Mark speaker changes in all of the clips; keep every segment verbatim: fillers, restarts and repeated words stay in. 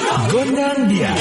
Speaker 1: Gondang dia.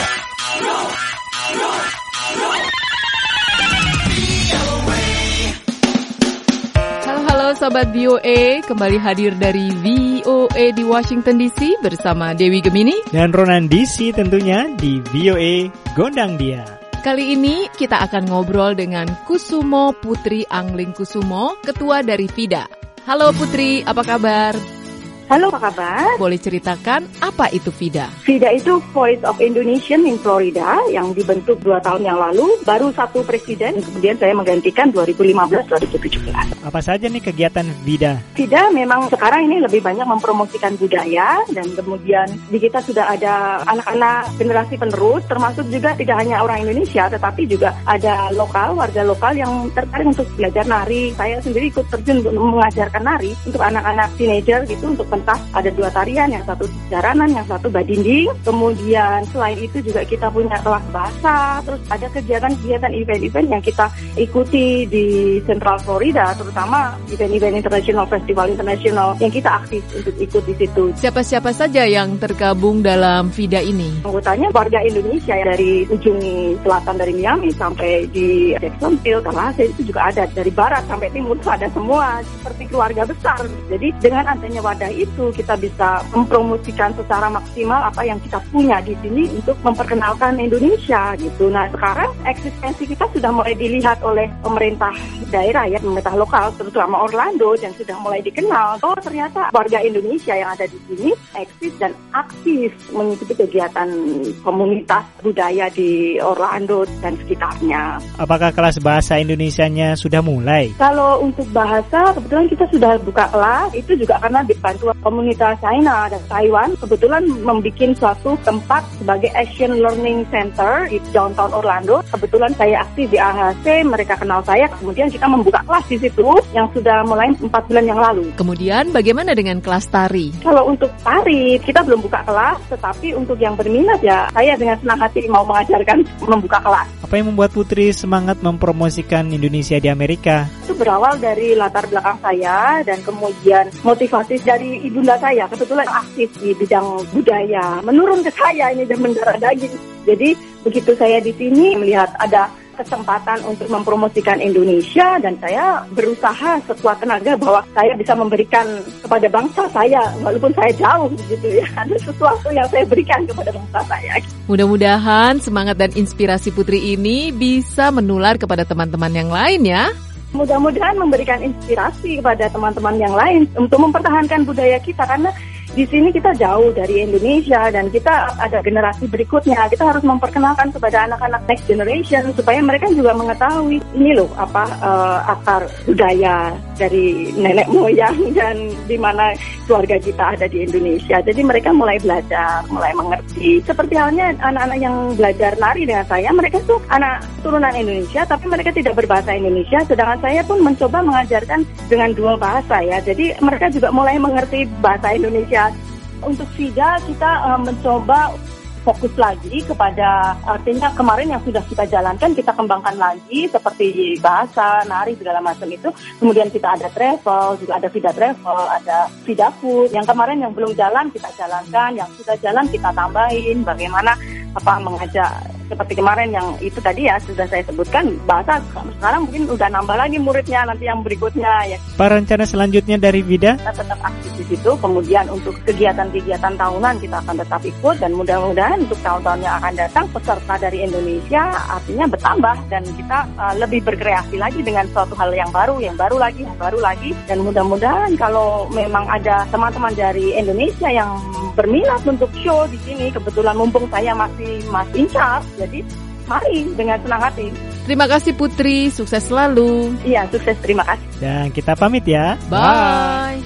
Speaker 2: Halo Sobat V O A, kembali hadir dari V O A di Washington D C bersama Dewi Gemini
Speaker 3: dan Ronan D C tentunya di V O A Gondang Dia.
Speaker 2: Kali ini kita akan ngobrol dengan Kusumo Putri Angling Kusumo, ketua dari FIDA. Halo Putri, apa kabar?
Speaker 4: Halo, apa kabar?
Speaker 2: Boleh ceritakan apa itu FIDA?
Speaker 4: FIDA itu Voice of Indonesian in Florida yang dibentuk dua tahun yang lalu. Baru satu presiden, kemudian saya menggantikan dua ribu lima belas dua ribu tujuh belas.
Speaker 3: Apa saja nih kegiatan FIDA?
Speaker 4: FIDA memang sekarang ini lebih banyak mempromosikan budaya, dan kemudian di kita sudah ada anak-anak generasi penerus, termasuk juga tidak hanya orang Indonesia, tetapi juga ada lokal, warga lokal yang tertarik untuk belajar nari. Saya sendiri ikut terjun untuk mengajarkan nari untuk anak-anak teenager gitu, untuk pentas. Ada dua tarian, yang satu jaranan, yang satu badinding. Kemudian selain itu juga kita punya kelas bahasa, terus ada kegiatan-kegiatan event-event yang kita ikuti di Central Florida, terutama event-event international, festival internasional yang kita aktif untuk ikut di situ.
Speaker 2: Siapa-siapa saja yang tergabung dalam FIDA ini?
Speaker 4: Anggotanya warga Indonesia dari ujung selatan dari Miami sampai di Jacksonville, Tallahassee, itu juga ada. Dari barat sampai timur itu ada semua, seperti keluarga besar. Jadi dengan adanya wadah itu itu kita bisa mempromosikan secara maksimal apa yang kita punya di sini untuk memperkenalkan Indonesia gitu. Nah, sekarang eksistensi kita sudah mulai dilihat oleh pemerintah daerah ya, pemerintah lokal, terutama Orlando, dan sudah mulai dikenal. Oh, ternyata warga Indonesia yang ada di sini eksis dan aktif mengikuti kegiatan komunitas budaya di Orlando dan sekitarnya.
Speaker 3: Apakah kelas bahasa Indonesianya sudah mulai?
Speaker 4: Kalau untuk bahasa, kebetulan kita sudah buka kelas, itu juga karena dibantu komunitas China dan Taiwan kebetulan membuat suatu tempat sebagai Asian Learning Center di downtown Orlando. Kebetulan saya aktif di A H C, mereka kenal saya, kemudian kita membuka kelas di situ yang sudah mulai empat bulan yang lalu.
Speaker 2: Kemudian bagaimana dengan kelas tari?
Speaker 4: Kalau untuk tari, kita belum buka kelas, tetapi untuk yang berminat ya, saya dengan senang hati mau mengajarkan membuka kelas.
Speaker 3: Apa yang membuat Putri semangat mempromosikan Indonesia di Amerika?
Speaker 4: Itu berawal dari latar belakang saya dan kemudian motivasi dari ibunda saya, kebetulan aktif di bidang budaya, menurun ke saya ini dan mendarah daging. Jadi begitu saya di sini melihat ada kesempatan untuk mempromosikan Indonesia, dan saya berusaha sekuat tenaga bahwa saya bisa memberikan kepada bangsa saya, walaupun saya jauh gitu ya, ada sesuatu yang saya berikan kepada bangsa saya.
Speaker 2: Mudah-mudahan semangat dan inspirasi Putri ini bisa menular kepada teman-teman yang lain ya.
Speaker 4: Mudah-mudahan memberikan inspirasi kepada teman-teman yang lain untuk mempertahankan budaya kita, karena di sini kita jauh dari Indonesia dan kita ada generasi berikutnya. Kita harus memperkenalkan kepada anak-anak next generation supaya mereka juga mengetahui ini loh apa uh, akar budaya dari nenek moyang dan di mana keluarga kita ada di Indonesia. Jadi mereka mulai belajar, mulai mengerti. Seperti halnya anak-anak yang belajar nari dengan saya, mereka tuh anak turunan Indonesia tapi mereka tidak berbahasa Indonesia, sedangkan saya pun mencoba mengajarkan dengan dua bahasa ya. Jadi mereka juga mulai mengerti bahasa Indonesia. Untuk FIDA kita uh, mencoba fokus lagi kepada, artinya kemarin yang sudah kita jalankan kita kembangkan lagi seperti bahasa, nari, segala macam itu. Kemudian kita ada travel, juga ada FIDA travel, ada FIDA food. Yang kemarin yang belum jalan kita jalankan, yang sudah jalan kita tambahin. Bagaimana apa mengajak seperti kemarin yang itu tadi ya sudah saya sebutkan bahasa, sekarang mungkin udah nambah lagi muridnya nanti yang berikutnya ya.
Speaker 3: Apa rencana selanjutnya dari FIDA?
Speaker 4: Kita tetap aktif di situ, kemudian untuk kegiatan-kegiatan tahunan kita akan tetap ikut, dan mudah-mudahan untuk tahun-tahun yang akan datang peserta dari Indonesia artinya bertambah, dan kita uh, lebih berkreasi lagi dengan suatu hal yang baru, yang baru lagi, yang baru lagi, dan mudah-mudahan kalau memang ada teman-teman dari Indonesia yang berminat untuk show di sini, kebetulan mumpung saya masih masih incas, jadi mari dengan senang hati.
Speaker 2: Terima kasih Putri, sukses selalu.
Speaker 4: Iya, sukses, terima kasih.
Speaker 3: Dan kita pamit ya.
Speaker 2: Bye.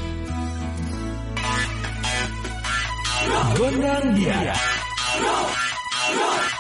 Speaker 1: Gondang dia.